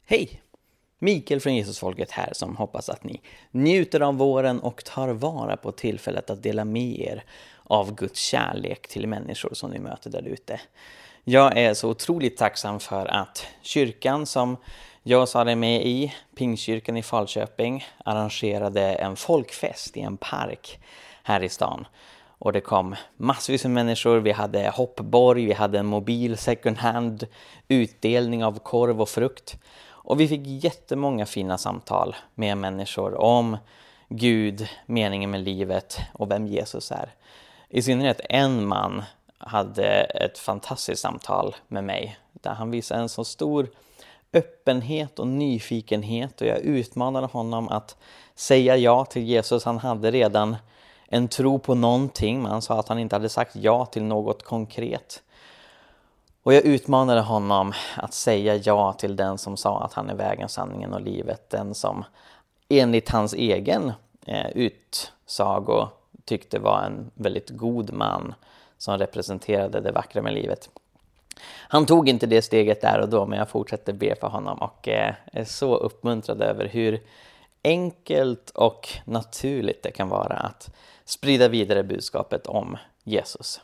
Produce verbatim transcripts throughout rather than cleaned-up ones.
Hej! Mikael från Jesusfolket här som hoppas att ni njuter av våren och tar vara på tillfället att dela med er av Guds kärlek till människor som ni möter där ute. Jag är så otroligt tacksam för att kyrkan som jag sa det med i, Pingstkyrkan i Falköping, arrangerade en folkfest i en park här i stan. Och det kom massvis med människor, vi hade hoppborg, vi hade en mobil second hand, utdelning av korv och frukt. Och vi fick jättemånga fina samtal med människor om Gud, meningen med livet och vem Jesus är. I synnerhet en man hade ett fantastiskt samtal med mig där han visade en så stor öppenhet och nyfikenhet, och jag utmanade honom att säga ja till Jesus. Han hade redan en tro på någonting, men han sa att han inte hade sagt ja till något konkret. Och jag utmanade honom att säga ja till den som sa att han är vägen, sanningen och livet. Den som enligt hans egen eh, utsago tyckte var en väldigt god man som representerade det vackra med livet. Han tog inte det steget där och då, men jag fortsatte be för honom och eh, är så uppmuntrad över hur enkelt och naturligt det kan vara att sprida vidare budskapet om Jesus.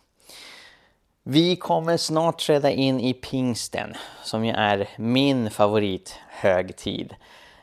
Vi kommer snart träda in i pingsten, som ju är min favorit högtid.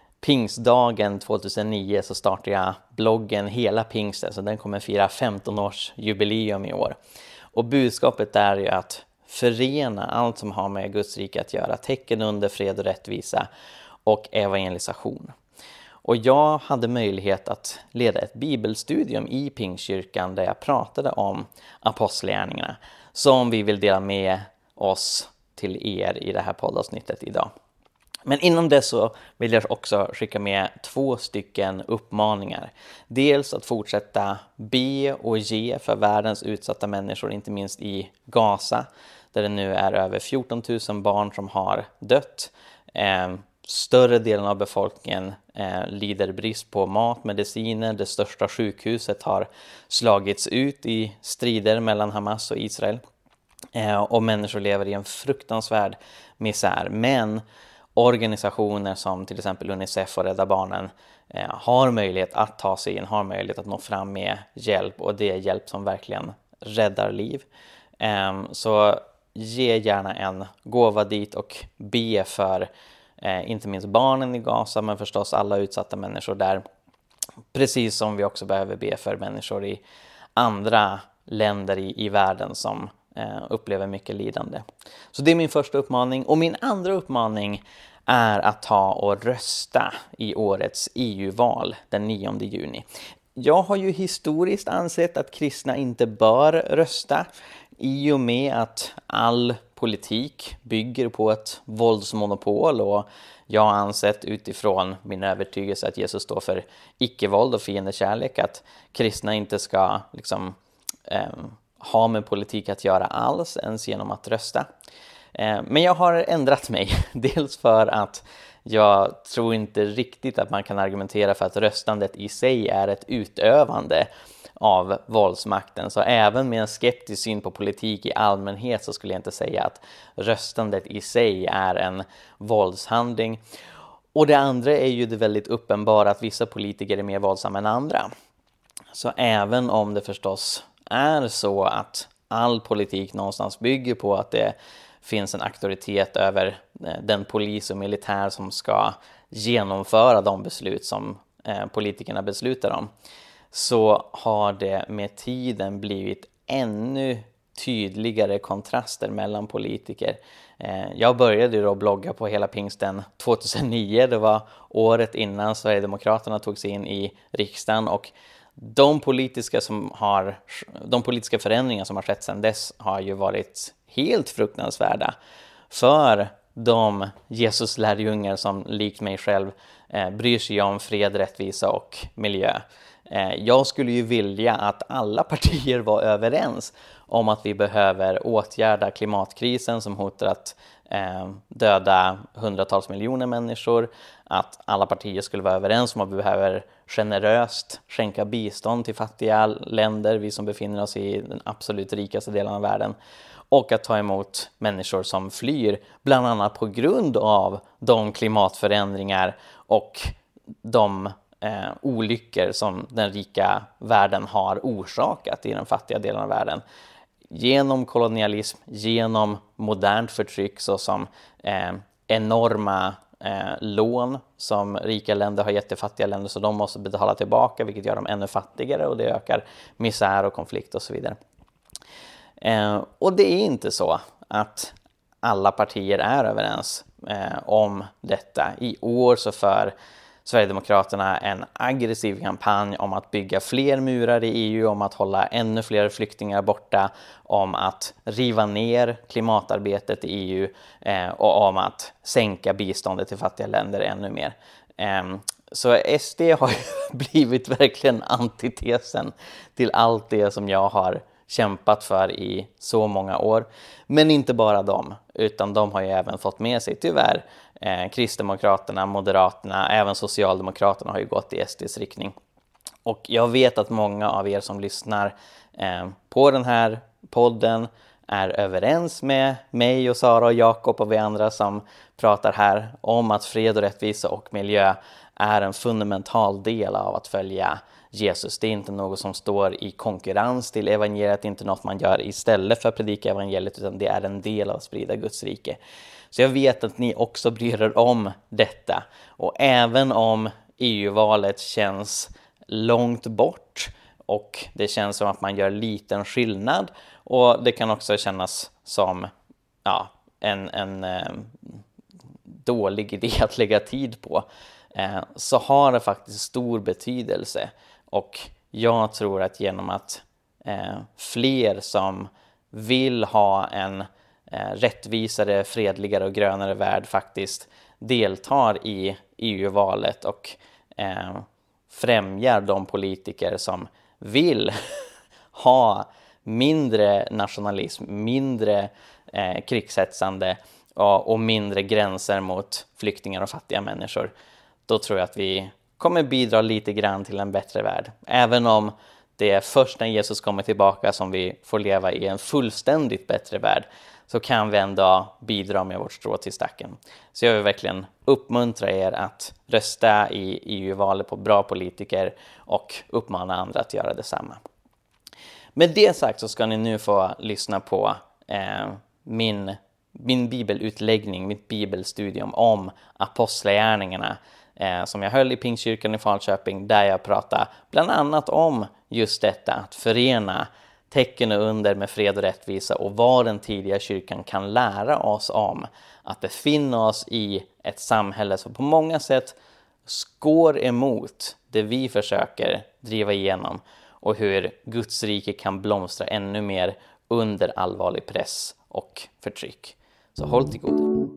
Pingstdagen tjugohundranio så startar jag bloggen Hela Pingsten, så den kommer fira femton års jubileum i år. Och budskapet är ju att förena allt som har med Guds rike att göra, tecken under fred och rättvisa och evangelisation. Och jag hade möjlighet att leda ett bibelstudium i Pingstkyrkan där jag pratade om apostlagärningarna som vi vill dela med oss till er i det här poddavsnittet idag. Men innan det så vill jag också skicka med två stycken uppmaningar. Dels att fortsätta be och ge för världens utsatta människor, inte minst i Gaza, där det nu är över fjorton tusen barn som har dött. Eh, större delen av befolkningen eh, lider brist på mat, mediciner. Det största sjukhuset har slagits ut i strider mellan Hamas och Israel. Eh, och människor lever i en fruktansvärd misär. Men organisationer som till exempel Unicef och Rädda Barnen eh, har möjlighet att ta sig in, har möjlighet att nå fram med hjälp, och det är hjälp som verkligen räddar liv. Eh, så ge gärna en gåva dit och be för eh, inte minst barnen i Gaza, men förstås alla utsatta människor där. Precis som vi också behöver be för människor i andra länder i, i världen som eh, upplever mycket lidande. Så det är min första uppmaning. Och min andra uppmaning är att ta och rösta i årets E U-val den nionde juni. Jag har ju historiskt ansett att kristna inte bör rösta i och med att all politik bygger på ett våldsmonopol, och jag har ansett utifrån min övertygelse att Jesus står för icke-våld och fiendekärlek att kristna inte ska liksom, eh, ha med politik att göra alls ens genom att rösta. Eh, men jag har ändrat mig, dels för att jag tror inte riktigt att man kan argumentera för att röstandet i sig är ett utövande av våldsmakten. Så även med en skeptisk syn på politik i allmänhet så skulle jag inte säga att röstandet i sig är en våldshandling. Och det andra är ju det väldigt uppenbara att vissa politiker är mer våldsamma än andra. Så även om det förstås är så att all politik någonstans bygger på att det finns en auktoritet över den polis och militär som ska genomföra de beslut som politikerna beslutar om, så har det med tiden blivit ännu tydligare kontraster mellan politiker. Jag började då blogga på Hela Pingsten tjugohundranio, det var året innan Sverigedemokraterna tog sig in i riksdagen, och de politiska, som har, de politiska förändringar som har skett sedan dess har ju varit helt fruktansvärda för de Jesus-lärjungar som likt mig själv eh, bryr sig om fred, rättvisa och miljö. Eh, jag skulle ju vilja att alla partier var överens om att vi behöver åtgärda klimatkrisen som hotar att eh, döda hundratals miljoner människor, att alla partier skulle vara överens om att vi behöver generöst skänka bistånd till fattiga länder, vi som befinner oss i den absolut rikaste delen av världen. och att ta emot människor som flyr, bland annat på grund av de klimatförändringar och de eh, olyckor som den rika världen har orsakat i den fattiga delen av världen. Genom kolonialism, genom modernt förtryck såsom eh, enorma eh, lån som rika länder har gett till fattiga länder, så de måste betala tillbaka, vilket gör dem ännu fattigare, och det ökar misär och konflikt och så vidare. Eh, och det är inte så att alla partier är överens eh, om detta. I år så för Sverigedemokraterna en aggressiv kampanj om att bygga fler murar i E U, om att hålla ännu fler flyktingar borta, om att riva ner klimatarbetet i E U eh, och om att sänka biståndet till fattiga länder ännu mer. Eh, så S D har blivit verkligen antitesen till allt det som jag har kämpat för i så många år. Men inte bara de, utan de har ju även fått med sig tyvärr eh, Kristdemokraterna, Moderaterna, även Socialdemokraterna har ju gått i S D:s riktning. Och jag vet att många av er som lyssnar eh, på den här podden är överens med mig och Sara och Jakob och vi andra som pratar här om att fred och rättvisa och miljö är en fundamental del av att följa Jesus. Det är inte något som står i konkurrens till evangeliet, inte något man gör istället för att predika evangeliet, utan det är en del av att sprida Guds rike. Så jag vet att ni också bryr er om detta. Och även om E U-valet känns långt bort och det känns som att man gör liten skillnad, och det kan också kännas som ja, en, en eh, dålig idé att lägga tid på, eh, så har det faktiskt stor betydelse. Och jag tror att genom att eh, fler som vill ha en eh, rättvisare, fredligare och grönare värld faktiskt deltar i E U-valet och eh, främjar de politiker som vill ha mindre nationalism, mindre eh, krigshetsande och, och mindre gränser mot flyktingar och fattiga människor, då tror jag att vi kommer bidra lite grann till en bättre värld. Även om det är först när Jesus kommer tillbaka som vi får leva i en fullständigt bättre värld, så kan vi ändå bidra med vårt strå till stacken. Så jag vill verkligen uppmuntra er att rösta i E U-valet på bra politiker och uppmana andra att göra detsamma. Med det sagt så ska ni nu få lyssna på eh, min, min bibelutläggning, mitt bibelstudium om apostlagärningarna eh, som jag höll i Pingstkyrkan i Falköping, där jag pratade bland annat om just detta att förena tecken och under med fred och rättvisa, och vad den tidiga kyrkan kan lära oss om att befinna oss i ett samhälle som på många sätt går emot det vi försöker driva igenom, och hur Guds rike kan blomstra ännu mer under allvarlig press och förtryck. Så håll till godo.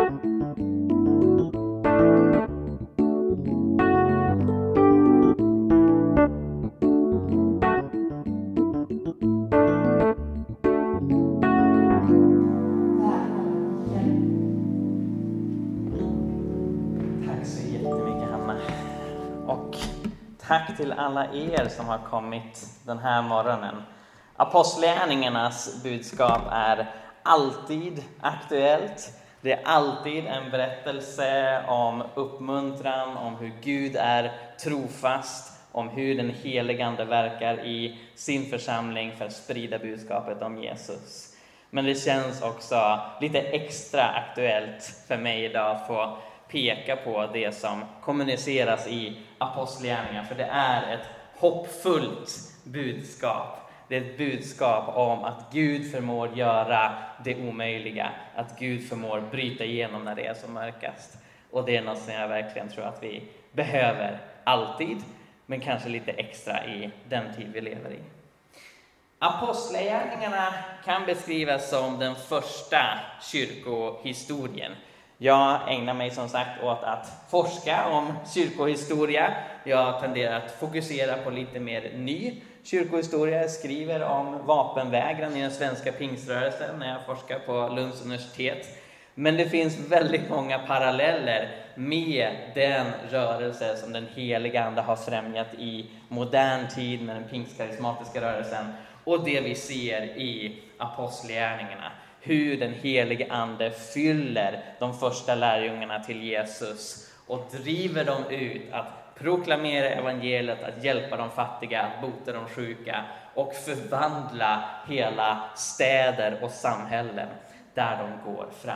Tack till alla er som har kommit den här morgonen. Apostlagärningarnas budskap är alltid aktuellt. Det är alltid en berättelse om uppmuntran, om hur Gud är trofast, om hur den helige Ande verkar i sin församling för att sprida budskapet om Jesus. Men det känns också lite extra aktuellt för mig idag att få peka på det som kommuniceras i apostlagärningarna, för det är ett hoppfullt budskap. Det är ett budskap om att Gud förmår göra det omöjliga, att Gud förmår bryta igenom när det är som mörkast. Och det är något som jag verkligen tror att vi behöver alltid, men kanske lite extra i den tid vi lever i. Apostlagärningarna kan beskrivas som den första kyrkohistorien. Jag ägnar mig som sagt åt att forska om kyrkohistoria. Jag tenderar att fokusera på lite mer ny kyrkohistoria. Jag skriver om vapenvägran i den svenska pingströrelsen när jag forskar på Lunds universitet. Men det finns väldigt många paralleller med den rörelse som den heliga Ande har främjat i modern tid med den pingstkarismatiska rörelsen. och det vi ser i apostlagärningarna. Hur den helige ande fyller de första lärjungarna till Jesus och driver dem ut att proklamera evangeliet, att hjälpa de fattiga, att bota de sjuka och förvandla hela städer och samhällen där de går fram.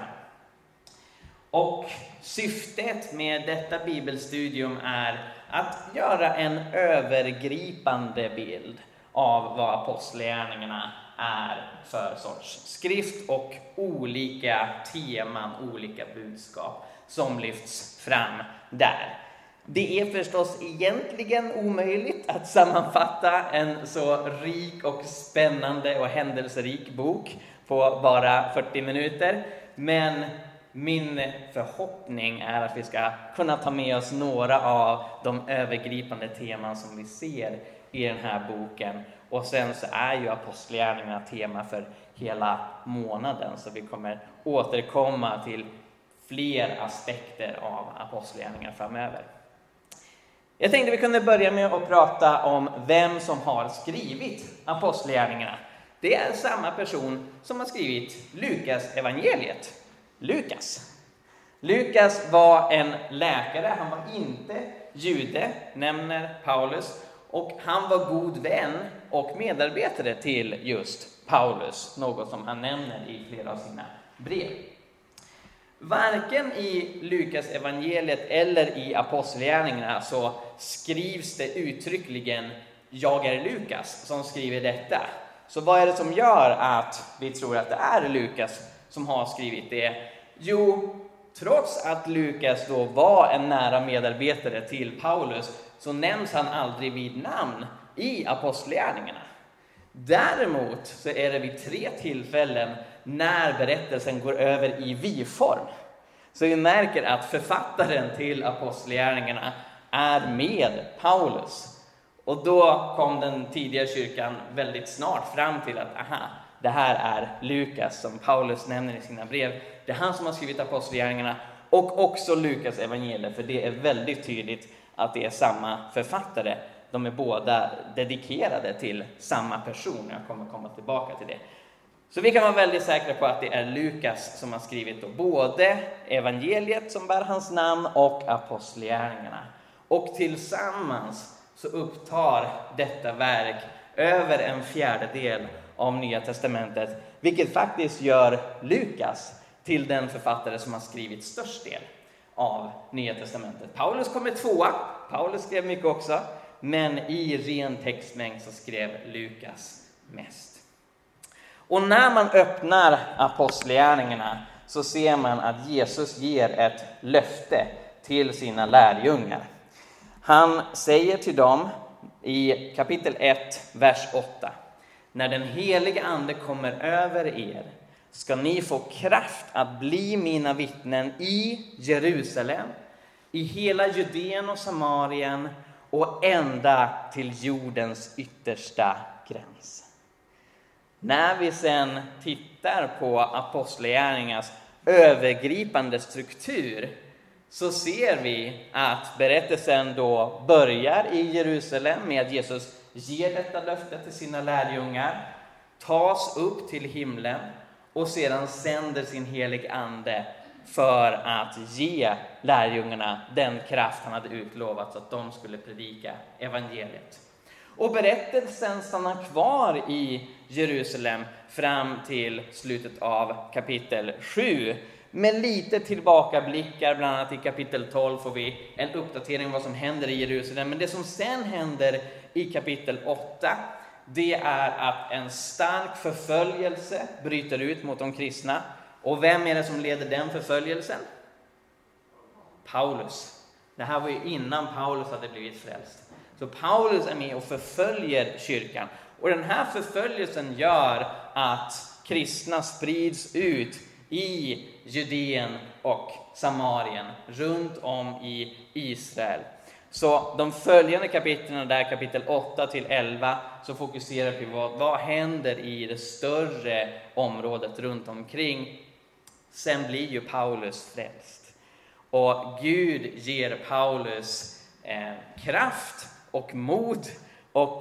Och syftet med detta bibelstudium är att göra en övergripande bild av vad apostlagärningarna är för sorts skrift och olika teman, olika budskap som lyfts fram där. Det är förstås egentligen omöjligt att sammanfatta en så rik och spännande och händelserik bok på bara fyrtio minuter. Men min förhoppning är att vi ska kunna ta med oss några av de övergripande teman som vi ser i den här boken. Och sen så är ju apostlagärningarna tema för hela månaden, så vi kommer återkomma till fler aspekter av apostlagärningar framöver. Jag tänkte vi kunde börja med att prata om vem som har skrivit apostlagärningarna. Det är samma person som har skrivit Lukas evangeliet. Lukas. Lukas var en läkare, han var inte jude, nämner Paulus. Och han var god vän och medarbetare till just Paulus, något som han nämner i flera av sina brev. Varken i Lukas evangeliet eller i apostlagärningarna så skrivs det uttryckligen jag är Lukas som skriver detta. Så vad är det som gör att vi tror att det är Lukas som har skrivit det? Jo, trots att Lukas då var en nära medarbetare till Paulus så nämns han aldrig vid namn i apostlagärningarna. Däremot så är det vid tre tillfällen när berättelsen går över i vi-form. Så vi märker att författaren till apostlagärningarna är med Paulus. Och då kom den tidiga kyrkan väldigt snart fram till att aha, det här är Lukas som Paulus nämner i sina brev. Det är han som har skrivit apostlagärningarna och också Lukas evangeliet, för det är väldigt tydligt att det är samma författare. De är båda dedikerade till samma person. Jag kommer komma tillbaka till det. Så vi kan vara väldigt säkra på att det är Lukas som har skrivit då både evangeliet som bär hans namn och apostlagärningarna. Och tillsammans så upptar detta verk över en fjärdedel av Nya testamentet, vilket faktiskt gör Lukas till den författare som har skrivit störst del av Nya testamentet. Paulus kommer tvåa. Paulus skrev mycket också, men i ren textmängd så skrev Lukas mest. Och när man öppnar apostlagärningarna så ser man att Jesus ger ett löfte till sina lärjungar. Han säger till dem i kapitel ett, vers åtta: när den heliga ande kommer över er ska ni få kraft att bli mina vittnen i Jerusalem, i hela Judeen och Samarien och ända till jordens yttersta gräns. När vi sen tittar på apostlagärningarnas övergripande struktur så ser vi att berättelsen då börjar i Jerusalem med att Jesus ger detta löfte till sina lärjungar, tas upp till himlen och sedan sänder sin helig ande för att ge lärjungarna den kraft han hade utlovat så att de skulle predika evangeliet. Och berättelsen stannar kvar i Jerusalem fram till slutet av kapitel sju. Med lite tillbakablickar, bland annat i kapitel tolv får vi en uppdatering om vad som händer i Jerusalem. Men det som sen händer i kapitel åtta, det är att en stark förföljelse bryter ut mot de kristna. Och vem är det som leder den förföljelsen? Paulus. Det här var ju innan Paulus hade blivit frälst. Så Paulus är med och förföljer kyrkan. Och den här förföljelsen gör att kristna sprids ut i Judeen och Samarien, runt om i Israel. Så de följande kapitlen där, kapitel åtta till elva, så fokuserar på vad, vad händer i det större området runt omkring. Sen blir ju Paulus frälst. Och Gud ger Paulus eh, kraft och mod och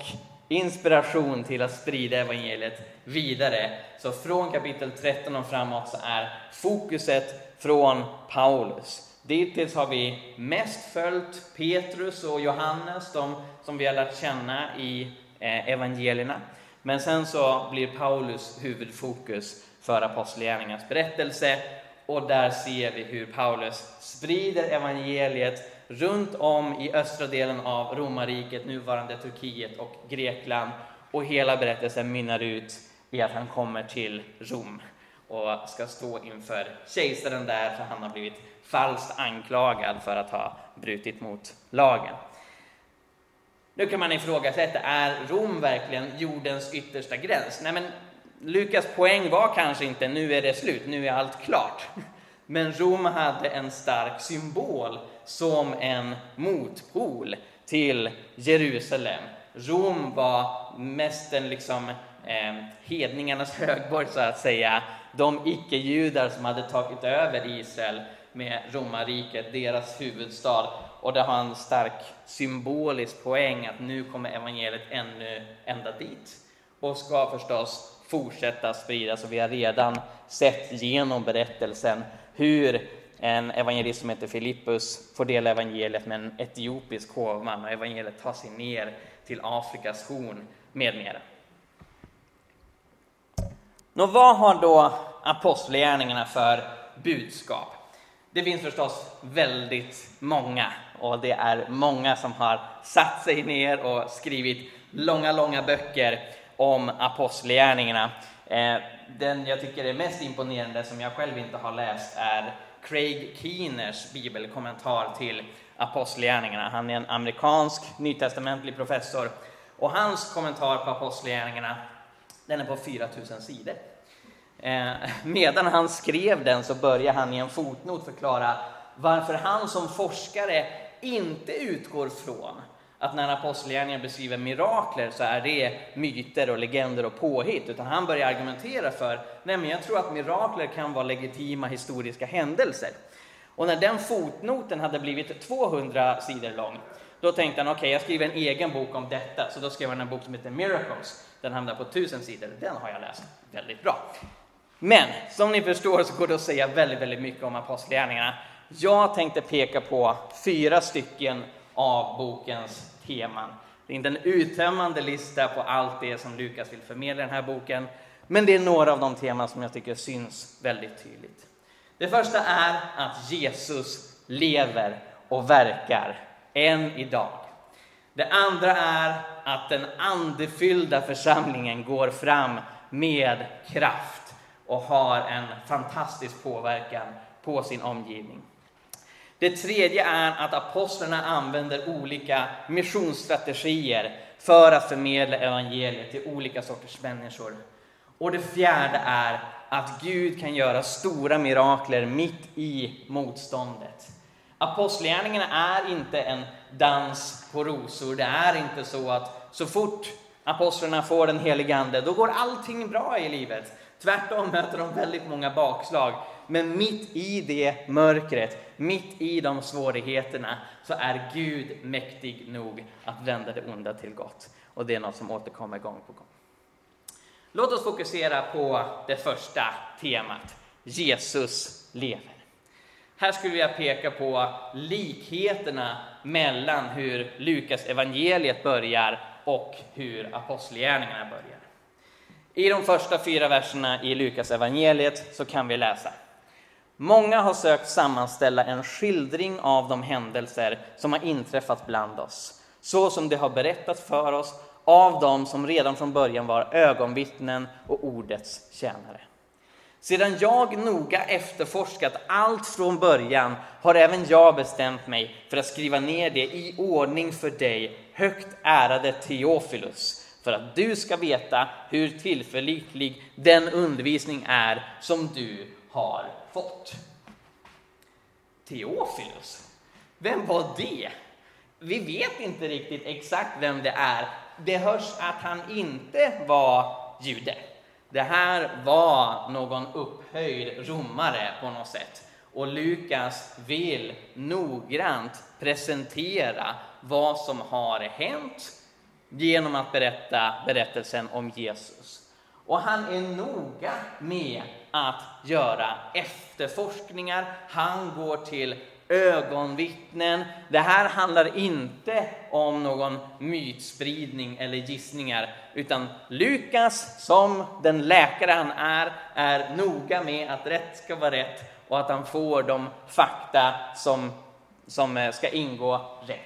inspiration till att sprida evangeliet vidare. Så från kapitel tretton och framåt så är fokuset från Paulus. Dittills har vi mest följt Petrus och Johannes, de som vi har lärt känna i eh, evangelierna. Men sen så blir Paulus huvudfokus för apostlagärningarnas berättelse. Och där ser vi hur Paulus sprider evangeliet runt om i östra delen av Romarriket, nuvarande Turkiet och Grekland. Och hela berättelsen mynnar ut i att han kommer till Rom och ska stå inför kejsaren där, för han har blivit falskt anklagad för att ha brutit mot lagen. Nu kan man ifrågasätta, är Rom verkligen jordens yttersta gräns? Nej, men Lukas poäng var kanske inte nu är det slut, nu är allt klart. Men Rom hade en stark symbol som en motpol till Jerusalem. Rom var mest en liksom, eh, hedningarnas högborg så att säga. De icke-judar som hade tagit över Israel med romarriket, deras huvudstad. Och det har en stark symbolisk poäng att nu kommer evangeliet ännu ända dit. Och ska förstås fortsätta spridas. Och vi har redan sett genom berättelsen hur en evangelist som heter Filippus får dela evangeliet med en etiopisk hovman. Och evangeliet tar sig ner till Afrikas horn med mera. Nå, vad har då apostlagärningarna för budskap? Det finns förstås väldigt många, och det är många som har satt sig ner och skrivit långa, långa böcker om apostlagärningarna. Den jag tycker är mest imponerande, som jag själv inte har läst, är Craig Keeners bibelkommentar till apostlagärningarna. Han är en amerikansk nytestamentlig professor, och hans kommentar på apostlagärningarna, den är på fyra tusen sidor. Eh, medan han skrev den så började han i en fotnot förklara varför han som forskare inte utgår från att när apostlagärningarna beskriver mirakler så är det myter och legender och påhitt, utan han börjar argumentera för, nej men jag tror att mirakler kan vara legitima historiska händelser. Och när den fotnoten hade blivit tvåhundra sidor lång, då tänkte han, okej, okay, jag skriver en egen bok om detta. Så då skrev han en bok som heter Miracles. Den hamnar på tusen sidor. Den har jag läst väldigt bra. Men som ni förstår så går det att säga väldigt, väldigt mycket om apostlagärningarna. Jag tänkte peka på fyra stycken av bokens teman. Det är inte en uttömmande lista på allt det som Lukas vill förmedla i den här boken. Men det är några av de teman som jag tycker syns väldigt tydligt. Det första är att Jesus lever och verkar än idag. Det andra är att den andefyllda församlingen går fram med kraft och har en fantastisk påverkan på sin omgivning. Det tredje är att apostlarna använder olika missionsstrategier för att förmedla evangeliet till olika sorters människor. Och det fjärde är att Gud kan göra stora mirakler mitt i motståndet. Apostlagärningarna är inte en dans på rosor. Det är inte så att så fort apostlarna får den helige ande, då går allting bra i livet. Tvärtom möter de väldigt många bakslag. Men mitt i det mörkret, mitt i de svårigheterna, så är Gud mäktig nog att vända det onda till gott. Och det är något som återkommer gång på gång. Låt oss fokusera på det första temat. Jesus lever. Här skulle jag peka på likheterna mellan hur Lukas evangeliet börjar och hur apostlagärningarna börjar. I de första fyra verserna i Lukas evangeliet så kan vi läsa: många har sökt sammanställa en skildring av de händelser som har inträffat bland oss, så som det har berättats för oss av dem som redan från början var ögonvittnen och ordets tjänare. Sedan jag noga efterforskat allt från början har även jag bestämt mig för att skriva ner det i ordning för dig, högt ärade Theophilus, för att du ska veta hur tillförlitlig den undervisning är som du har fått. Theophilus, vem var det? Vi vet inte riktigt exakt vem det är. Det hörs att han inte var jude. Det här var någon upphöjd romare på något sätt. Och Lukas vill noggrant presentera vad som har hänt genom att berätta berättelsen om Jesus. Och han är noga med att göra efterforskningar. Han går till ögonvittnen. Det här handlar inte om någon mytspridning eller gissningar, utan Lukas, som den läkare han är, är noga med att rätt ska vara rätt och att han får de fakta som, som ska ingå rätt.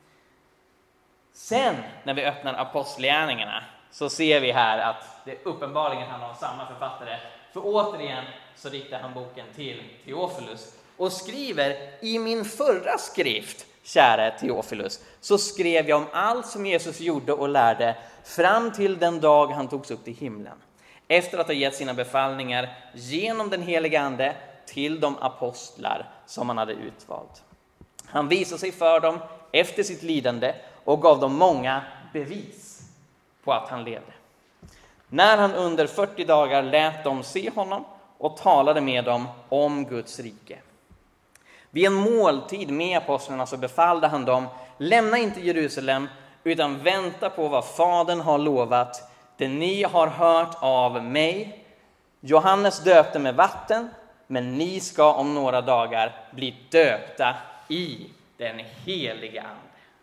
Sen när vi öppnar apostlagärningarna så ser vi här att det uppenbarligen handlar om samma författare. För återigen så riktar han boken till Teofilus och skriver: i min förra skrift, kära Teofilus, så skrev jag om allt som Jesus gjorde och lärde fram till den dag han togs upp till himlen, efter att ha gett sina befallningar genom den heliga ande till de apostlar som han hade utvalt. Han visade sig för dem efter sitt lidande och gav dem många bevis på att han levde. När han under fyrtio dagar lät dem se honom och talade med dem om Guds rike. Vid en måltid med apostlarna så befallde han dem: lämna inte Jerusalem, utan vänta på vad Fadern har lovat, det ni har hört av mig. Johannes döpte med vatten, men ni ska om några dagar bli döpta i den heliga ande.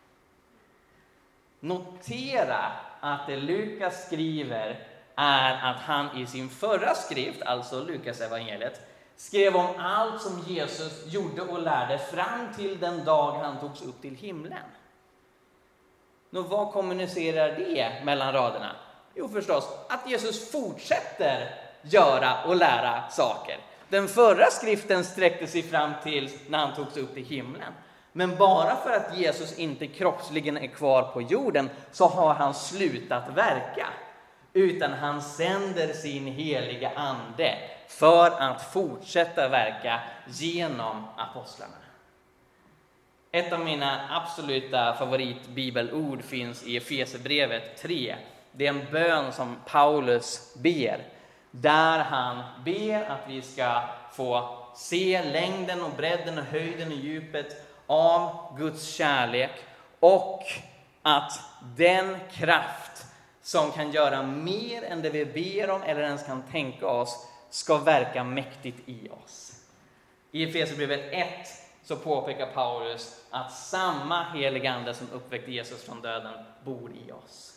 Notera att det Lukas skriver är att han i sin förra skrift, alltså Lukas evangeliet, skrev om allt som Jesus gjorde och lärde fram till den dag han togs upp till himlen. Nå, vad kommunicerar det mellan raderna? Jo, förstås att Jesus fortsätter göra och lära saker. Den förra skriften sträckte sig fram till när han togs upp till himlen. Men bara för att Jesus inte kroppsligen är kvar på jorden så har han slutat verka. Utan han sänder sin heliga ande för att fortsätta verka genom apostlarna. Ett av mina absoluta favoritbibelord finns i Efesierbrevet tre. Det är en bön som Paulus ber, där han ber att vi ska få se längden och bredden och höjden och djupet av Guds kärlek, och att den kraft som kan göra mer än det vi ber om eller ens kan tänka oss ska verka mäktigt i oss. I Efesierbrevet ett så påpekar Paulus att samma heliga ande som uppväckte Jesus från döden bor i oss.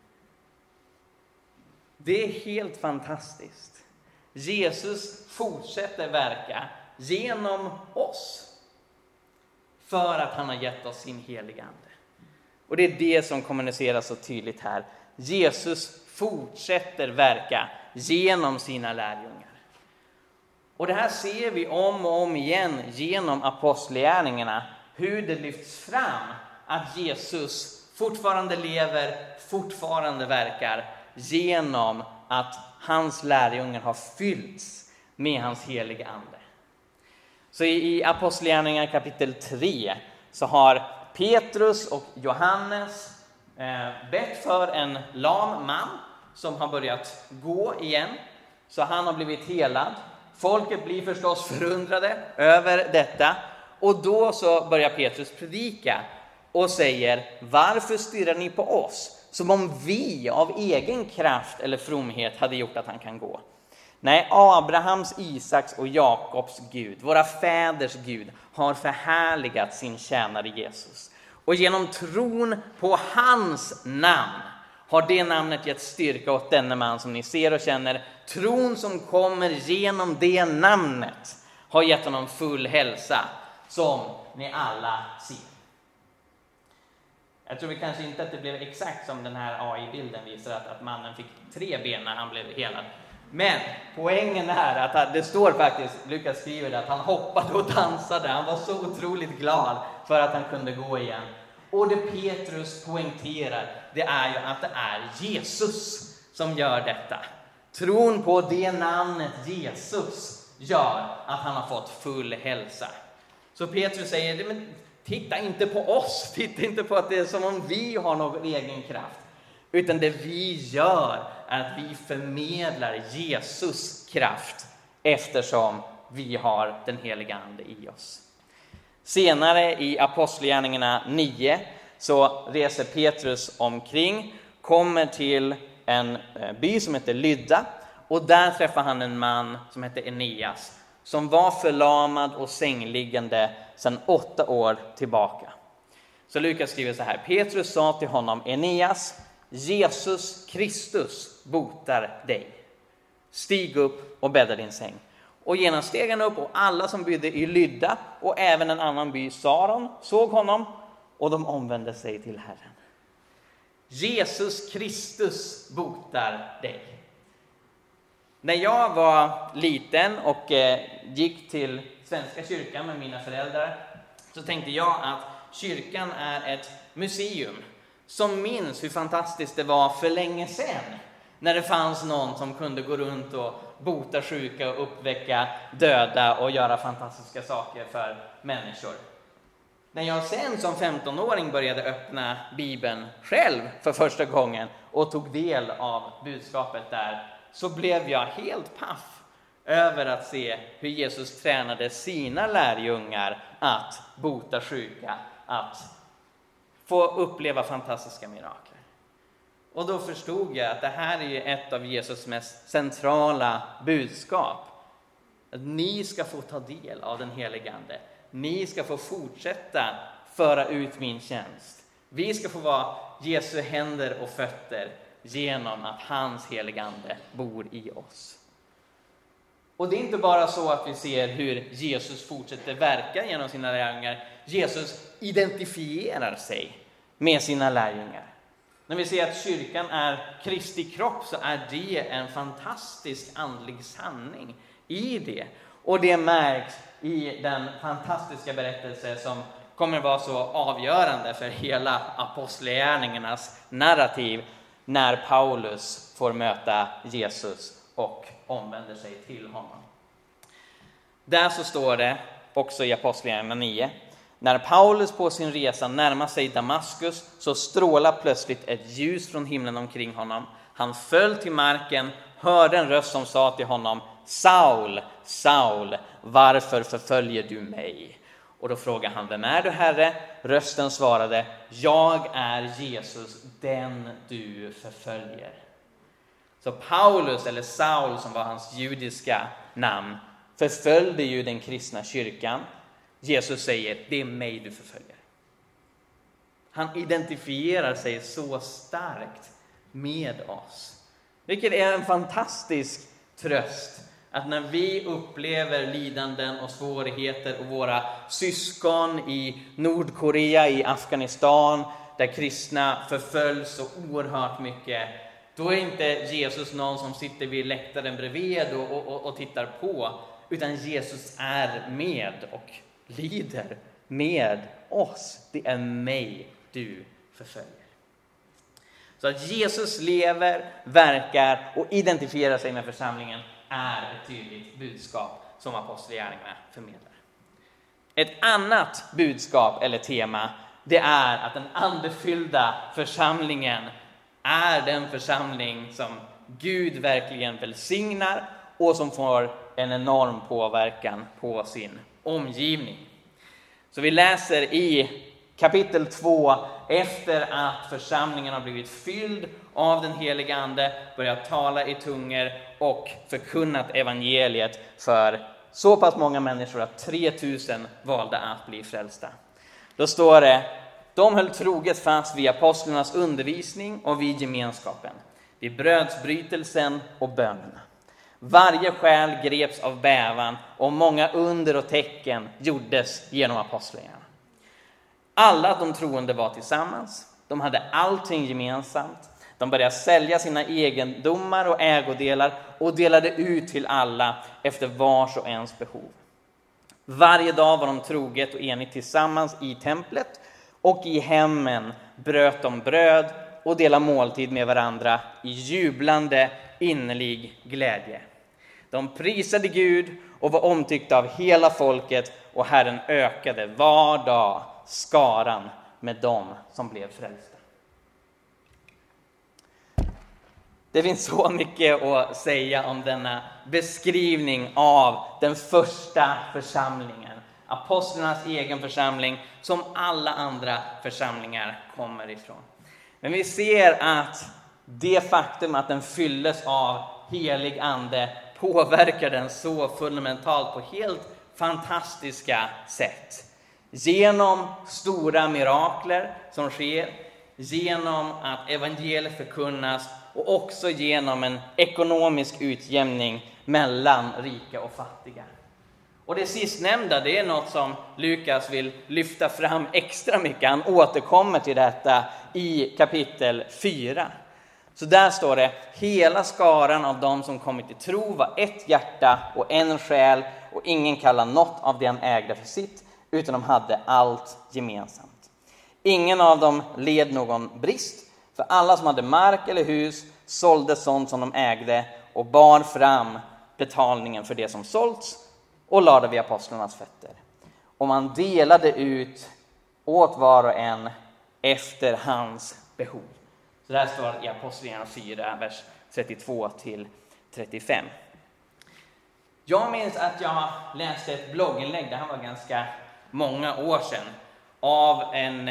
Det är helt fantastiskt. Jesus fortsätter verka genom oss för att han har gett oss sin heliga ande. Och det är det som kommuniceras så tydligt här. Jesus fortsätter verka genom sina lärjungar. Och det här ser vi om och om igen genom apostlagärningarna, hur det lyfts fram att Jesus fortfarande lever, fortfarande verkar genom att hans lärjungar har fyllts med hans heliga ande. Så i apostlagärningarna kapitel tre så har Petrus och Johannes eh, bett för en lam man som har börjat gå igen. Så han har blivit helad. Folket blir förstås förundrade över detta. Och då så börjar Petrus predika och säger: varför stirrar ni på oss? Som om vi av egen kraft eller fromhet hade gjort att han kan gå. Nej, Abrahams, Isaks och Jakobs Gud, våra fäders Gud, har förhärligat sin tjänare Jesus. Och genom tron på hans namn har det namnet gett styrka åt denne man som ni ser och känner. Tron som kommer genom det namnet har gett honom full hälsa, som ni alla ser. Jag tror vi kanske inte att det blev exakt som den här A I-bilden visar, att, att mannen fick tre ben när han blev helad. Men poängen är att det står faktiskt, Lukas skriver det, att han hoppade och dansade. Han var så otroligt glad för att han kunde gå igen. Och det Petrus poängterar, det är ju att det är Jesus som gör detta. Tron på det namnet Jesus gör att han har fått full hälsa. Så Petrus säger, men titta inte på oss, titta inte på att det är som om vi har någon egen kraft. Utan det vi gör är att vi förmedlar Jesus kraft eftersom vi har den heliga ande i oss. Senare i apostlagärningarna nio så reser Petrus omkring, kommer till en by som heter Lydda, och där träffar han en man som heter Eneas som var förlamad och sängliggande sedan åtta år tillbaka. Så Lukas skriver så här: Petrus sa till honom: Eneas, Jesus Kristus botar dig. Stig upp och bädda din säng. Och genast steg han upp, och alla som bodde i Lydda och även en annan by, Saron, såg honom, och de omvände sig till Herren. Jesus Kristus botar dig. När jag var liten och eh, gick till Svenska kyrkan med mina föräldrar, så tänkte jag att kyrkan är ett museum som minns hur fantastiskt det var för länge sedan, när det fanns någon som kunde gå runt och bota sjuka och uppväcka döda och göra fantastiska saker för människor. När jag sen som femtonåring började öppna Bibeln själv för första gången och tog del av budskapet där, så blev jag helt paff över att se hur Jesus tränade sina lärjungar att bota sjuka, att få uppleva fantastiska mirakler. Och då förstod jag att det här är ett av Jesus mest centrala budskap. Att ni ska få ta del av den helige Ande. Ni ska få fortsätta föra ut min tjänst. Vi ska få vara Jesu händer och fötter genom att hans helige Ande bor i oss. Och det är inte bara så att vi ser hur Jesus fortsätter verka genom sina lärjungar. Jesus identifierar sig med sina lärjungar. När vi ser att kyrkan är Kristi kropp, så är det en fantastisk andlig sanning i det. Och det märks i den fantastiska berättelse som kommer att vara så avgörande för hela apostlagärningarnas narrativ, när Paulus får möta Jesus och omvänder sig till honom. Där så står det också i Apostlagärningarna nio: när Paulus på sin resa närmar sig Damaskus, så strålar plötsligt ett ljus från himlen omkring honom. Han föll till marken, hörde en röst som sa till honom: Saul, Saul, varför förföljer du mig? Och då frågade han: vem är du, Herre? Rösten svarade: jag är Jesus, den du förföljer. Så Paulus, eller Saul som var hans judiska namn, förföljde ju den kristna kyrkan. Jesus säger: det är mig du förföljer. Han identifierar sig så starkt med oss. Vilket är en fantastisk tröst. Att när vi upplever lidanden och svårigheter, och våra syskon i Nordkorea, i Afghanistan, där kristna förföljs så oerhört mycket, då är inte Jesus någon som sitter vid läktaren bredvid och, och, och tittar på, utan Jesus är med och lider med oss. Det är mig du förföljer. Så att Jesus lever, verkar och identifierar sig med församlingen är ett tydligt budskap som apostlagärningarna förmedlar. Ett annat budskap eller tema, det är att den andefyllda församlingen är den församling som Gud verkligen välsignar och som får en enorm påverkan på sin omgivning. Så vi läser i kapitel två, efter att församlingen har blivit fylld av den heliga Ande, börjat tala i tungor och förkunnat evangeliet för så pass många människor att tre tusen valde att bli frälsta. Då står det: de höll troget fast vid apostlarnas undervisning och vid gemenskapen, vid brödsbrytelsen och bönerna. Varje själ greps av bävan, och många under och tecken gjordes genom apostlarna. Alla de troende var tillsammans. De hade allting gemensamt. De började sälja sina egendomar och ägodelar och delade ut till alla efter vars och ens behov. Varje dag var de troget och enigt tillsammans i templet, och i hemmen bröt de bröd och delade måltid med varandra i jublande innerlig glädje. De prisade Gud och var omtyckta av hela folket, och Herren ökade var dag skaran med dem som blev frälsta. Det finns så mycket att säga om denna beskrivning av den första församlingen. apostlarnas egen församling, som alla andra församlingar kommer ifrån. Men vi ser att det faktum att den fylldes av helig ande påverkar den så fundamentalt på helt fantastiska sätt. Genom stora mirakler som sker, genom att evangeliet förkunnas och också genom en ekonomisk utjämning mellan rika och fattiga. Och det sistnämnda, det är något som Lukas vill lyfta fram extra mycket. Han återkommer till detta i kapitel fyra. Så där står det: hela skaran av dem som kommit till tro var ett hjärta och en själ, och ingen kallade något av det han ägde för sitt, utan de hade allt gemensamt. Ingen av dem led någon brist, för alla som hade mark eller hus sålde sånt som de ägde och bar fram betalningen för det som sålts och lade vid apostlarnas fötter. Och man delade ut åt var och en efter hans behov. Så där står i Apostlagärningarna fyra, vers trettiotvå till trettiofem. Jag minns att jag läste ett blogginlägg, det här var ganska många år sedan, av en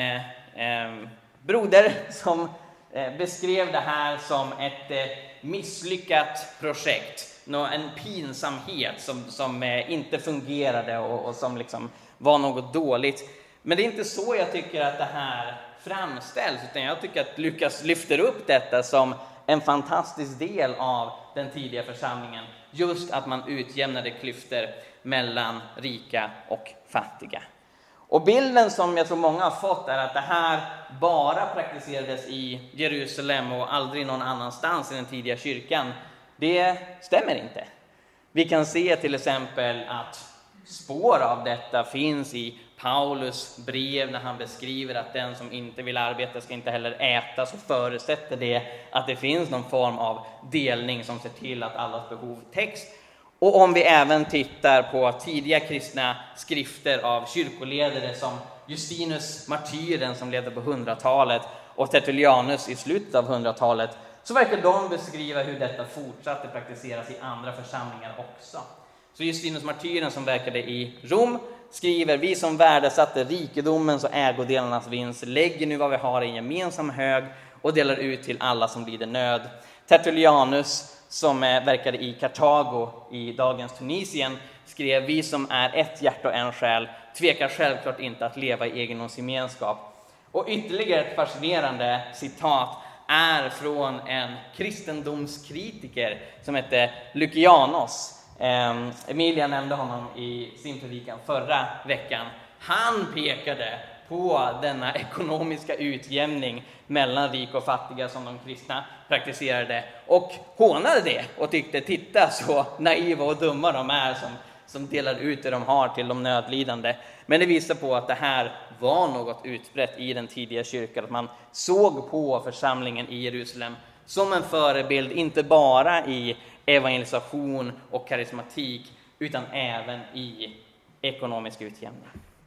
eh, broder som eh, beskrev det här som ett eh, misslyckat projekt. En pinsamhet som, som eh, inte fungerade och, och som liksom var något dåligt. Men det är inte så jag tycker att det här framställs, utan jag tycker att Lukas lyfter upp detta som en fantastisk del av den tidiga församlingen. Just att man utjämnade klyftor mellan rika och fattiga. Och bilden som jag tror många har fått är att det här bara praktiserades i Jerusalem och aldrig någon annanstans i den tidiga kyrkan. Det stämmer inte. Vi kan se till exempel att spår av detta finns i Paulus brev när han beskriver att den som inte vill arbeta ska inte heller äta, så förutsätter det att det finns någon form av delning som ser till att allas behov täcks. Och om vi även tittar på tidiga kristna skrifter av kyrkoledare som Justinus martyren som levde på hundratalet och Tertullianus i slutet av hundratalet, så verkar de beskriva hur detta fortsatte praktiseras i andra församlingar också. Så Justinus martyren som verkade i Rom skriver: vi som värdesatte rikedomens och ägodelarnas vinst lägger nu vad vi har i en gemensam hög och delar ut till alla som lider nöd. Tertullianus som verkade i Kartago i dagens Tunisien skrev: vi som är ett hjärta och en själ tvekar självklart inte att leva i egendomsgemenskap. Och ytterligare ett fascinerande citat är från en kristendomskritiker som hette Lukianos. Um, Emilia nämnde honom i sin predikan förra veckan. Han pekade på denna ekonomiska utjämning mellan rika och fattiga som de kristna praktiserade och hånade det och tyckte: titta så naiva och dumma de är som, som delar ut det de har till de nödlidande. Men det visar på att det här var något utbrett i den tidiga kyrkan, att man såg på församlingen i Jerusalem som en förebild, inte bara i evangelisation och karismatik, utan även i ekonomisk utjämning.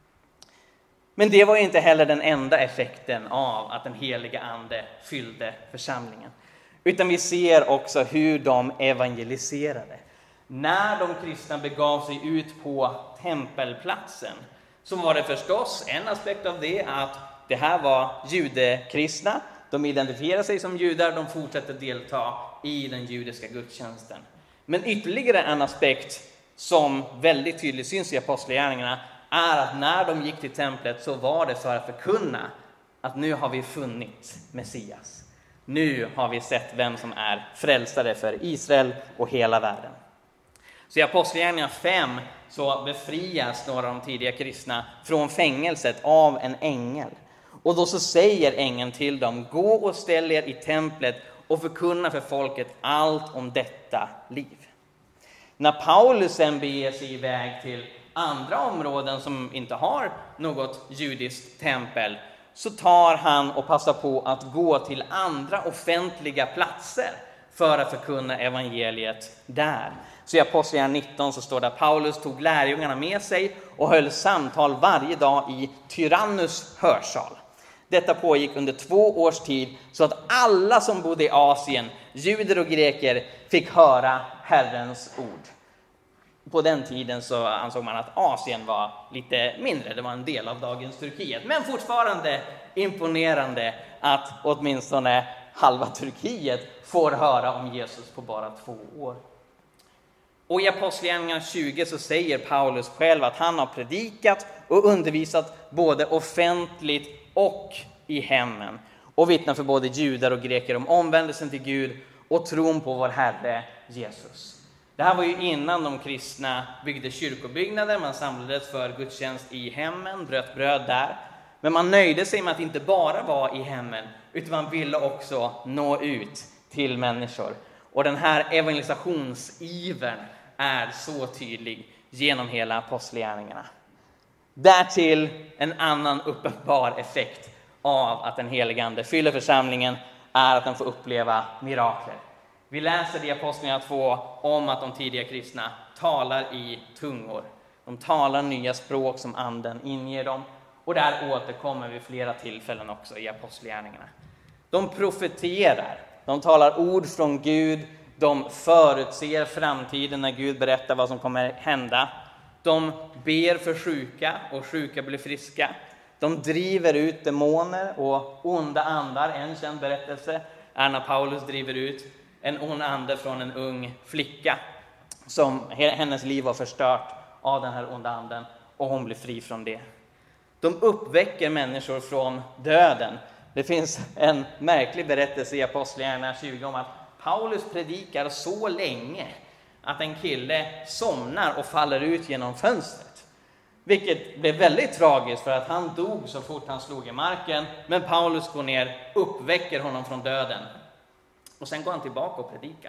Men det var inte heller den enda effekten av att den heliga ande fyllde församlingen. Utan vi ser också hur de evangeliserade. När de kristna begav sig ut på tempelplatsen så var det förstås en aspekt av det att det här var judekristna. De identifierade sig som judar, de fortsatte delta i den judiska gudstjänsten. Men ytterligare en aspekt som väldigt tydligt syns i apostlagärningarna är att när de gick till templet så var det för att förkunna att nu har vi funnit Messias. Nu har vi sett vem som är frälsare för Israel och hela världen. Så i Apostlagärningarna fem så befrias några av de tidiga kristna från fängelset av en ängel. Och då så säger ängeln till dem: gå och ställ er i templet och förkunna för folket allt om detta liv. När Paulus sen beger sig iväg till andra områden som inte har något judiskt tempel, så tar han och passar på att gå till andra offentliga platser för att förkunna evangeliet där. Så i Apostlagärningarna nitton så står det att Paulus tog lärjungarna med sig och höll samtal varje dag i Tyrannus hörsal. Detta pågick under två års tid så att alla som bodde i Asien, juder och greker, fick höra Herrens ord. På den tiden så ansåg man att Asien var lite mindre. Det var en del av dagens Turkiet. Men fortfarande imponerande att åtminstone halva Turkiet får höra om Jesus på bara två år. Och i Apostlagärningarna tjugo så säger Paulus själv att han har predikat och undervisat både offentligt och i hemmen. Och vittnar för både judar och greker om omvändelsen till Gud och tron på vår Herre Jesus. Det här var ju innan de kristna byggde kyrkobyggnader. Man samlades för gudstjänst i hemmen, bröt bröd där. Men man nöjde sig med att inte bara vara i hemmen, utan man ville också nå ut till människor. Och den här evangelisationsivern är så tydlig genom hela apostlagärningarna. Därtill en annan uppenbar effekt av att den helige ande fyller församlingen är att den får uppleva mirakler. Vi läser i Apostlagärningarna två om att de tidiga kristna talar i tungor. De talar nya språk som anden inger dem. Och där återkommer vi flera tillfällen också i Apostlagärningarna. De profeterar. De talar ord från Gud. De förutser framtiden när Gud berättar vad som kommer hända. De ber för sjuka och sjuka blir friska. De driver ut demoner och onda andar. En känd berättelse är när Paulus driver ut en ond ande från en ung flicka som hennes liv var förstört av den här onda anden och hon blir fri från det. De uppväcker människor från döden. Det finns en märklig berättelse i Apostlagärningarna tjugo om att Paulus predikar så länge att en kille somnar och faller ut genom fönstret. Vilket blev väldigt tragiskt för att han dog så fort han slog i marken. Men Paulus går ner, uppväcker honom från döden. Och sen går han tillbaka och predikar.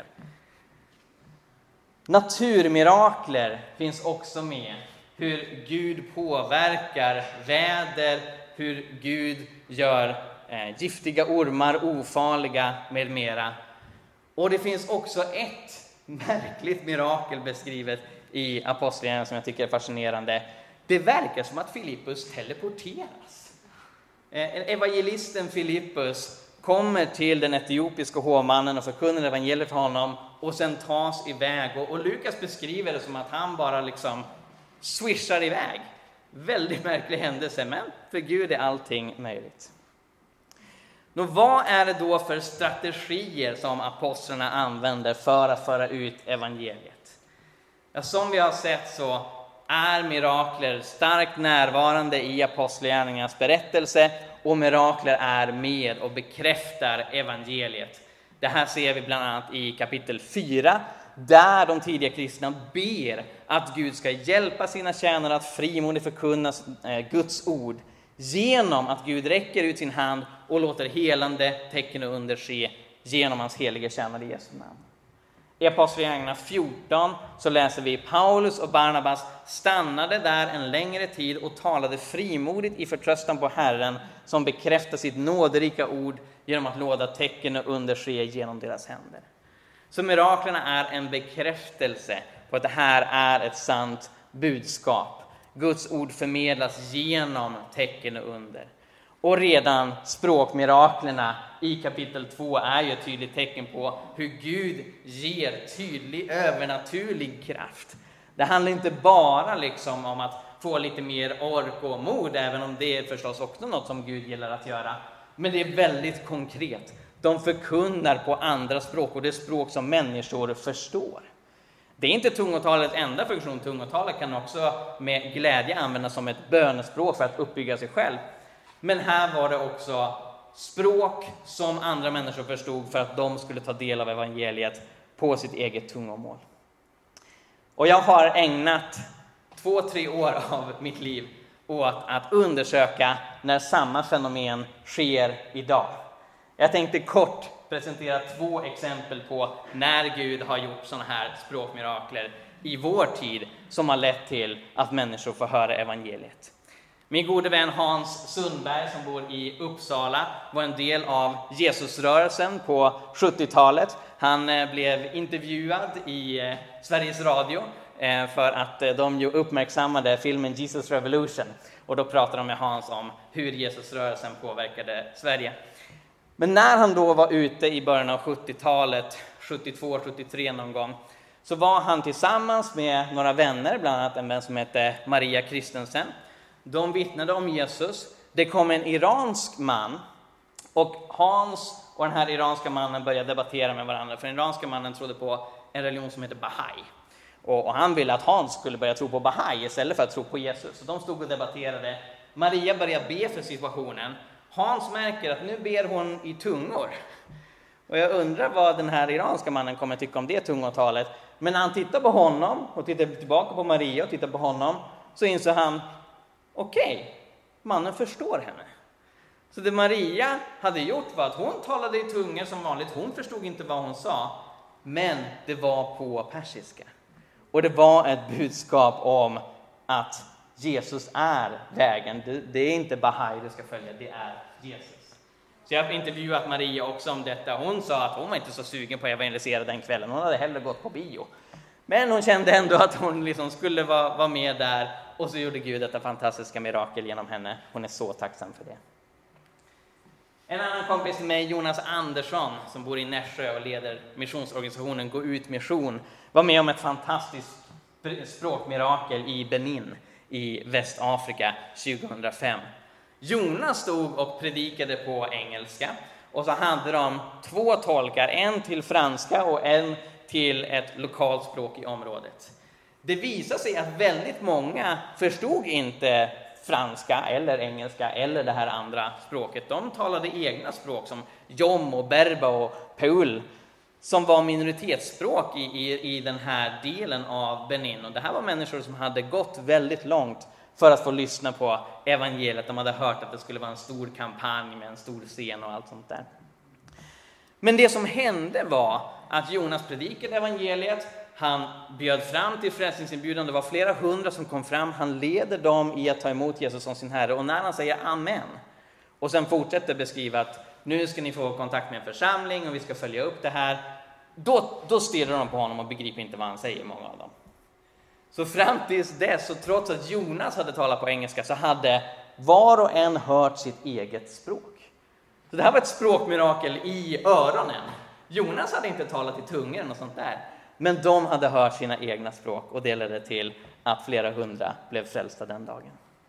Naturmirakler finns också med. Hur Gud påverkar väder, hur Gud gör eh, giftiga ormar ofarliga med mera. Och det finns också ett märkligt mirakel beskrivet i Apostlagärningarna som jag tycker är fascinerande. Det verkar som att Filippus teleporteras. Eh, evangelisten Filippus kommer till den etiopiska hovmannen och förkunnar evangeliet för honom och sen tas iväg. Och, och Lukas beskriver det som att han bara liksom swishar iväg. Väldigt märklig händelse, men för Gud är allting möjligt. Nå, vad är det då för strategier som apostlarna använder för att föra ut evangeliet? Ja, som vi har sett så är mirakler starkt närvarande i apostlagärningarnas berättelse och mirakler är med och bekräftar evangeliet. Det här ser vi bland annat i kapitel fyra där de tidiga kristna ber att Gud ska hjälpa sina tjänare att frimodigt förkunna Guds ord genom att Gud räcker ut sin hand och låter helande tecken och under ske genom hans heliga tjänare Jesu namn. I Apostlagärningarna fjorton så läser vi Paulus och Barnabas stannade där en längre tid och talade frimodigt i förtröstan på Herren som bekräftar sitt nåderika ord genom att låta tecken och under ske genom deras händer. Så miraklerna är en bekräftelse på att det här är ett sant budskap. Guds ord förmedlas genom tecken och under. Och redan språkmiraklerna i kapitel två är ju ett tydligt tecken på hur Gud ger tydlig övernaturlig kraft. Det handlar inte bara liksom om att få lite mer ork och mod, även om det är förstås också något som Gud gillar att göra. Men det är väldigt konkret. De förkunnar på andra språk och det är språk som människor förstår. Det är inte tungotalet enda funktion. Tungotalet kan också med glädje användas som ett bönespråk för att uppbygga sig själv. Men här var det också språk som andra människor förstod för att de skulle ta del av evangeliet på sitt eget tungomål. Och jag har ägnat två, tre år av mitt liv åt att undersöka när samma fenomen sker idag. Jag tänkte kort presentera två exempel på när Gud har gjort sådana här språkmirakler i vår tid som har lett till att människor får höra evangeliet. Min gode vän Hans Sundberg som bor i Uppsala var en del av Jesusrörelsen på sjuttiotalet. Han blev intervjuad i Sveriges Radio för att de ju uppmärksammade filmen Jesus Revolution. Och då pratade de med Hans om hur Jesusrörelsen påverkade Sverige. Men när han då var ute i början av sjuttiotalet, sjuttiotvå sjuttiotre någon gång, så var han tillsammans med några vänner, bland annat en vän som hette Maria Kristensen. De vittnade om Jesus. Det kom en iransk man, och Hans och den här iranska mannen började debattera med varandra. För den iranska mannen trodde på en religion som heter Bahai. Och, och han ville att Hans skulle börja tro på Bahai istället för att tro på Jesus. Så de stod och debatterade. Maria började be för situationen. Hans märker att nu ber hon i tungor. Och jag undrar vad den här iranska mannen kommer tycka om det tungotalet. Men när han tittar på honom och tittar tillbaka på Maria och tittar på honom, så inser han, okej, okay, mannen förstår henne. Så det Maria hade gjort var att hon talade i tungor som vanligt. Hon förstod inte vad hon sa, men det var på persiska. Och det var ett budskap om att Jesus är vägen. Det, det är inte Bahai du ska följa, det är Jesus. Så jag har intervjuat Maria också om detta. Hon sa att hon var inte så sugen på att evangelisera den kvällen. Hon hade hellre gått på bio. Men hon kände ändå att hon liksom skulle vara, vara med där. Och så gjorde Gud detta fantastiska mirakel genom henne. Hon är så tacksam för det. En annan kompis med mig, Jonas Andersson, som bor i Nässjö och leder missionsorganisationen Gå ut mission, var med om ett fantastiskt språkmirakel i Benin i Västafrika tjugohundrafem. Jonas stod och predikade på engelska, och så hade de två tolkar, en till franska och en till ett lokalt språk i området. Det visade sig att väldigt många förstod inte franska eller engelska eller det här andra språket. De talade egna språk som Jom och Berba och Peul, som var minoritetsspråk i, i, i den här delen av Benin. Och det här var människor som hade gått väldigt långt för att få lyssna på evangeliet. De hade hört att det skulle vara en stor kampanj med en stor scen och allt sånt där. Men det som hände var att Jonas predikade evangeliet. Han bjöd fram till frälsningsinbjudan. Det var flera hundra som kom fram. Han leder dem i att ta emot Jesus som sin herre. Och när han säger amen och sen fortsätter beskriva att nu ska ni få kontakt med en församling och vi ska följa upp det här. Då, då stirrar de på honom och begriper inte vad han säger, många av dem. Så fram tills dess, så trots att Jonas hade talat på engelska, så hade var och en hört sitt eget språk. Så det här var ett språkmirakel i öronen. Jonas hade inte talat i tungor och sånt där. Men de hade hört sina egna språk, och det ledde till att flera hundra blev frälsta den dagen.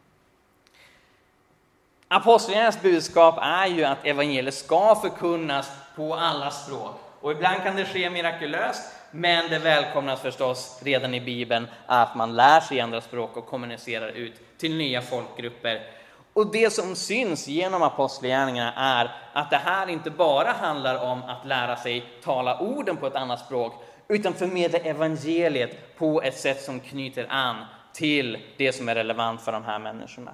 Apostlagärningarnas budskap är ju att evangeliet ska förkunnas på alla språk. Och ibland kan det ske mirakulöst, men det välkomnas förstås redan i Bibeln att man lär sig andra språk och kommunicerar ut till nya folkgrupper. Och det som syns genom apostlagärningarna är att det här inte bara handlar om att lära sig tala orden på ett annat språk, utan förmedla evangeliet på ett sätt som knyter an till det som är relevant för de här människorna.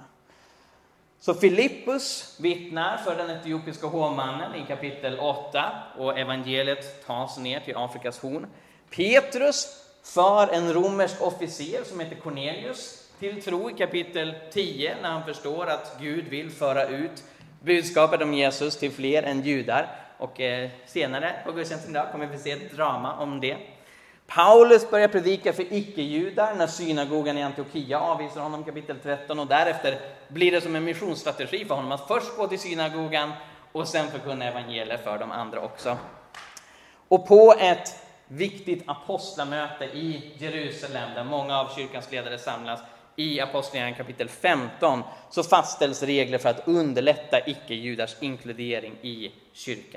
Så Filippus vittnar för den etiopiska hovmannen i kapitel åtta, och evangeliet tas ner till Afrikas horn. Petrus för en romersk officer som heter Cornelius till tro i kapitel tio, när han förstår att Gud vill föra ut budskapet om Jesus till fler än judar. Och eh, senare på gudstjänsten idag kommer vi se ett drama om det. Paulus börjar predika för icke-judar när synagogan i Antiochia avvisar honom, kapitel tretton. Och därefter blir det som en missionsstrategi för honom att först gå till synagogan och sen förkunna evangeliet för de andra också. Och på ett viktigt apostlamöte i Jerusalem, där många av kyrkans ledare samlas, i Apostlagärningarna kapitel femton, så fastställs regler för att underlätta icke-judars inkludering i kyrkan.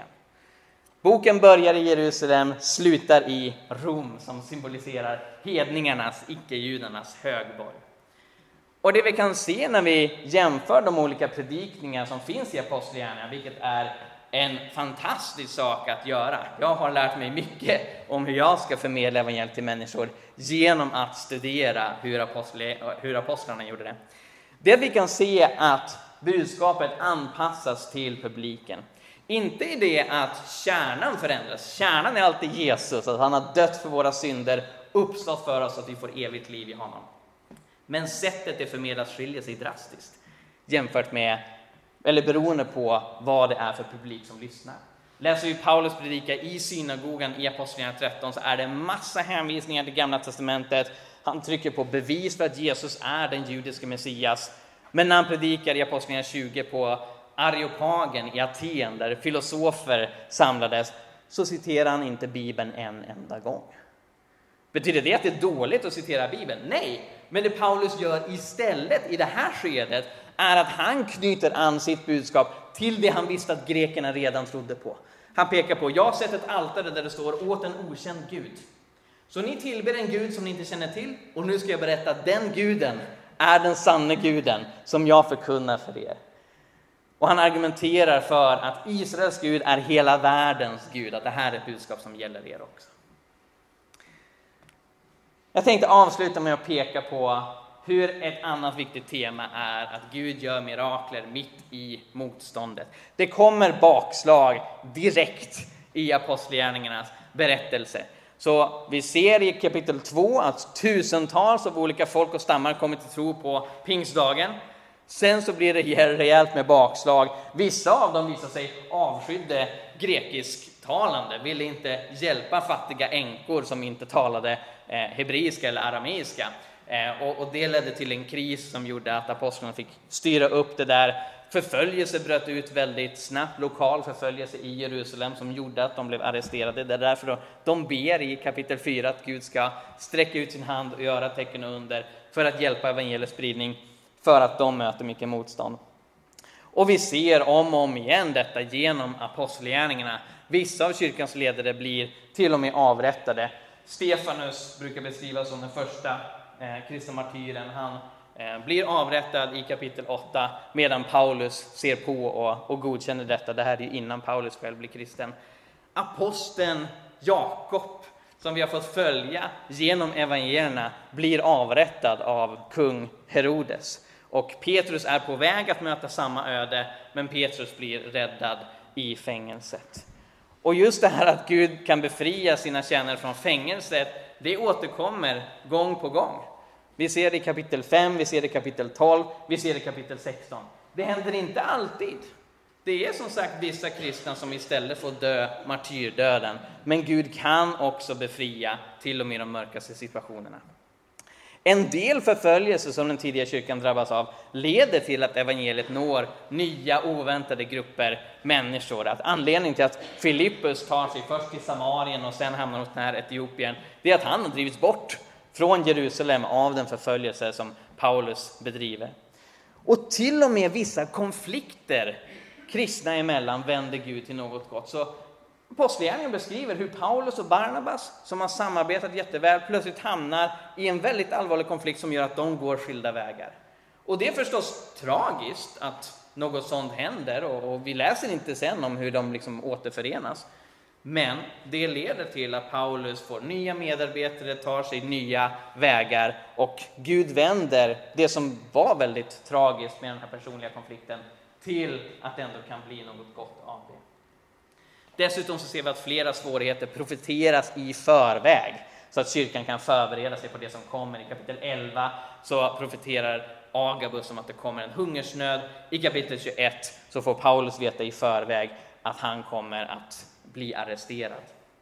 Boken börjar i Jerusalem, slutar i Rom, som symboliserar hedningarnas, icke-judarnas högborg. Och det vi kan se när vi jämför de olika predikningar som finns i Apostlagärningarna, vilket är en fantastisk sak att göra. Jag har lärt mig mycket om hur jag ska förmedla evangeliet till människor genom att studera hur, apostl- hur apostlarna gjorde det. Det vi kan se att budskapet anpassas till publiken. Inte i det att kärnan förändras. Kärnan är alltid Jesus, att han har dött för våra synder, uppstått för oss så att vi får evigt liv i honom. Men sättet det förmedlas skiljer sig drastiskt jämfört med, eller beroende på vad det är för publik som lyssnar. Läser vi Paulus predika i synagogan i Apostlagärningarna tretton, så är det en massa hänvisningar till Gamla testamentet. Han trycker på bevis för att Jesus är den judiska Messias. Men när han predikar i Apostlagärningarna tjugo på Areopagen i Aten, där filosofer samlades, så citerar han inte Bibeln en enda gång. Betyder det att det är dåligt att citera Bibeln? Nej, men det Paulus gör istället i det här skedet är att han knyter an sitt budskap till det han visste att grekerna redan trodde på. Han pekar på, jag har sett ett altare där det står åt en okänd Gud. Så ni tillber en Gud som ni inte känner till, och nu ska jag berätta att den guden är den sanna guden som jag förkunnar för er. Och han argumenterar för att Israels Gud är hela världens Gud, att det här är ett budskap som gäller er också. Jag tänkte avsluta med att peka på hur ett annat viktigt tema är att Gud gör mirakler mitt i motståndet. Det kommer bakslag direkt i apostlagärningarnas berättelse. Så vi ser i kapitel två att tusentals av olika folk och stammar kommer till tro på pingstdagen. Sen så blir det rejält med bakslag. Vissa av dem visar sig avskydde grekisktalande, ville inte hjälpa fattiga änkor som inte talade eh, hebreiska eller arameiska. Eh, och, och det ledde till en kris som gjorde att apostlarna fick styra upp det där. Förföljelse bröt ut väldigt snabbt, lokal förföljelse i Jerusalem som gjorde att de blev arresterade. Det är därför då de ber i kapitel fyra att Gud ska sträcka ut sin hand och göra tecken och under för att hjälpa evangeliets spridning, för att de möter mycket motstånd. Och vi ser om och om igen detta genom apostlagärningarna. Vissa av kyrkans ledare blir till och med avrättade. Stefanus brukar beskrivas som den första eh, kristna martyren. Han eh, blir avrättad i kapitel åtta medan Paulus ser på och, och godkänner detta. Det här är ju innan Paulus själv blir kristen. Aposteln Jakob, som vi har fått följa genom evangelierna, blir avrättad av kung Herodes. Och Petrus är på väg att möta samma öde, men Petrus blir räddad i fängelset. Och just det här att Gud kan befria sina tjänare från fängelset, det återkommer gång på gång. Vi ser det i kapitel fem, vi ser det i kapitel tolv, vi ser det i kapitel sexton. Det händer inte alltid. Det är som sagt vissa kristna som istället får dö martyrdöden. Men Gud kan också befria till och med de mörkaste situationerna. En del förföljelse som den tidiga kyrkan drabbas av leder till att evangeliet når nya oväntade grupper människor. Att anledningen till att Filippus tar sig först till Samarien och sen hamnar hos den här Etiopien, det är att han har drivits bort från Jerusalem av den förföljelse som Paulus bedriver. Och till och med vissa konflikter kristna emellan vänder Gud till något gott. Så apostlagärningarna beskriver hur Paulus och Barnabas, som har samarbetat jätteväl, plötsligt hamnar i en väldigt allvarlig konflikt som gör att de går skilda vägar. Och det är förstås tragiskt att något sånt händer, och, och vi läser inte sen om hur de liksom återförenas. Men det leder till att Paulus får nya medarbetare, tar sig nya vägar, och Gud vänder det som var väldigt tragiskt med den här personliga konflikten till att det ändå kan bli något gott av det. Dessutom så ser vi att flera svårigheter profeteras i förväg, så att kyrkan kan förbereda sig på det som kommer. I kapitel elva så profeterar Agabus om att det kommer en hungersnöd. I kapitel tjugoett så får Paulus veta i förväg att han kommer att bli arresterad.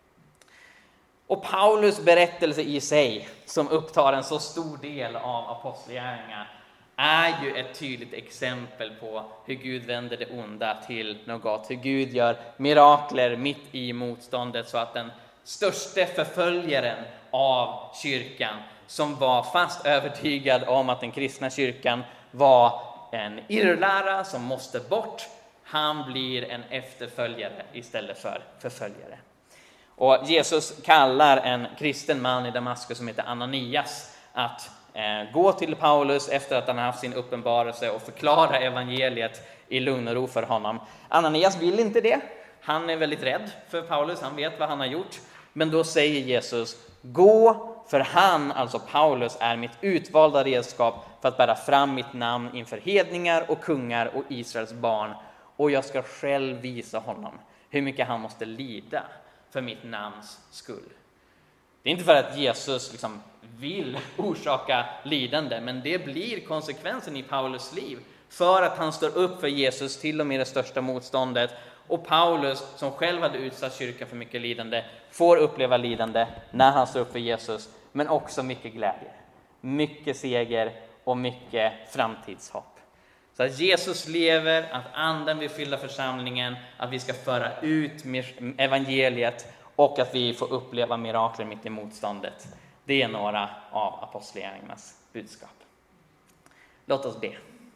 Och Paulus berättelse i sig, som upptar en så stor del av apostlagärningarna, är ju ett tydligt exempel på hur Gud vänder det onda till något gott. Hur Gud gör mirakler mitt i motståndet, så att den största förföljaren av kyrkan, som var fast övertygad om att den kristna kyrkan var en irrlära som måste bort, han blir en efterföljare istället för förföljare. Och Jesus kallar en kristen man i Damaskus som heter Ananias att eh, gå till Paulus efter att han har haft sin uppenbarelse och förklara evangeliet i lugn och ro för honom. Ananias vill inte det. Han är väldigt rädd för Paulus, han vet vad han har gjort. Men då säger Jesus: gå, för han, alltså Paulus, är mitt utvalda redskap för att bära fram mitt namn inför hedningar och kungar och Israels barn. Och jag ska själv visa honom hur mycket han måste lida för mitt namns skull. Det är inte för att Jesus liksom vill orsaka lidande, men det blir konsekvensen i Paulus liv, för att han står upp för Jesus till och med det största motståndet. Och Paulus, som själv hade utsatt kyrkan för mycket lidande, får uppleva lidande när han står upp för Jesus, men också mycket glädje, mycket seger och mycket framtidshopp. Så att Jesus lever, att anden vill fylla församlingen, att vi ska föra ut evangeliet och att vi får uppleva mirakler mitt i motståndet. Det är några av apostlagärningarnas budskap. Låt oss be.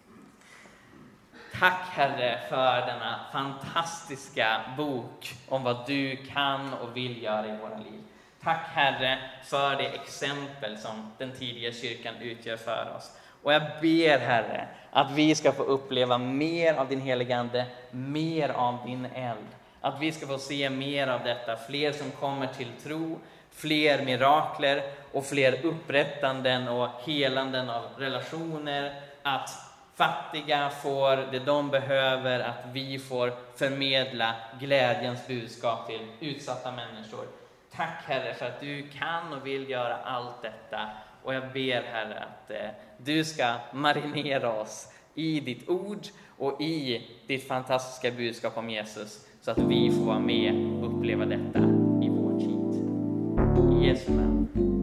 Tack Herre för denna fantastiska bok om vad du kan och vill göra i våra liv. Tack Herre för det exempel som den tidiga kyrkan utgör för oss. Och jag ber Herre att vi ska få uppleva mer av din helige Ande, mer av din eld. Att vi ska få se mer av detta, fler som kommer till tro, fler mirakler och fler upprättanden och helanden av relationer. Att fattiga får det de behöver, att vi får förmedla glädjens budskap till utsatta människor. Tack Herre för att du kan och vill göra allt detta. Och jag ber Herre att eh, du ska marinera oss i ditt ord och i ditt fantastiska budskap om Jesus. Så att vi får vara med och uppleva detta i vår tid. I Jesu namn.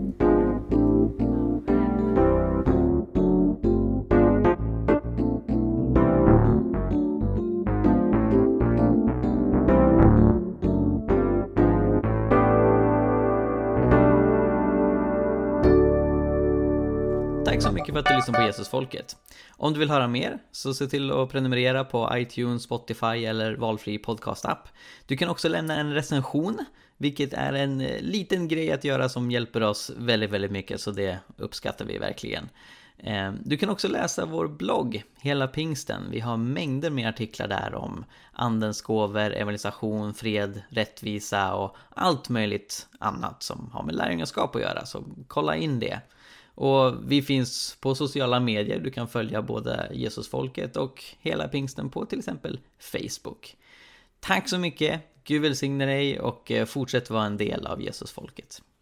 Tack så mycket för att du lyssnar på Jesusfolket. Om du vill höra mer så se till att prenumerera på iTunes, Spotify eller valfri podcastapp. Du kan också lämna en recension, vilket är en liten grej att göra som hjälper oss väldigt, väldigt mycket, så det uppskattar vi verkligen. Du kan också läsa vår blogg, Hela Pingsten. Vi har mängder med artiklar där om andens gåvor, evangelisation, fred, rättvisa och allt möjligt annat som har med lärjungaskap att göra, så kolla in det. Och vi finns på sociala medier. Du kan följa både Jesusfolket och Hela Pingsten på till exempel Facebook. Tack så mycket. Gud välsigne dig och fortsätt vara en del av Jesusfolket.